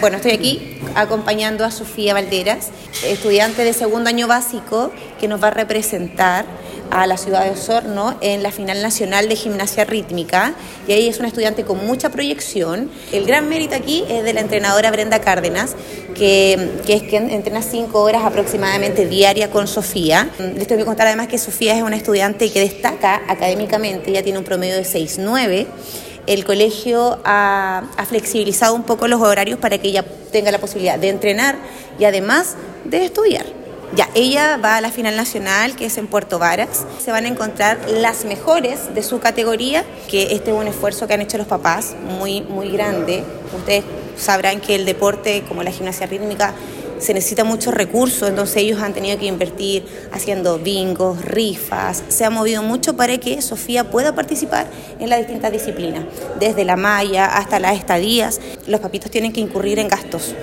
Bueno, estoy aquí acompañando a Sofía Valderas, estudiante de segundo año básico, que nos va a representar a la ciudad de Osorno en la final nacional de gimnasia rítmica, y ella es una estudiante con mucha proyección. El gran mérito aquí es de la entrenadora Brenda Cárdenas, que es quien entrena 5 horas aproximadamente diaria con Sofía. Les tengo que contar además que Sofía es una estudiante que destaca académicamente, ella tiene un promedio de 6.9. El colegio ha flexibilizado un poco los horarios para que ella tenga la posibilidad de entrenar y además de estudiar. Ya, ella va a la final nacional, que es en Puerto Varas. Se van a encontrar las mejores de su categoría, que este es un esfuerzo que han hecho los papás muy, muy grande. Ustedes sabrán que el deporte, como la gimnasia rítmica, se necesita muchos recursos, entonces ellos han tenido que invertir haciendo bingos, rifas. Se ha movido mucho para que Sofía pueda participar en las distintas disciplinas, desde la malla hasta las estadías. Los papitos tienen que incurrir en gastos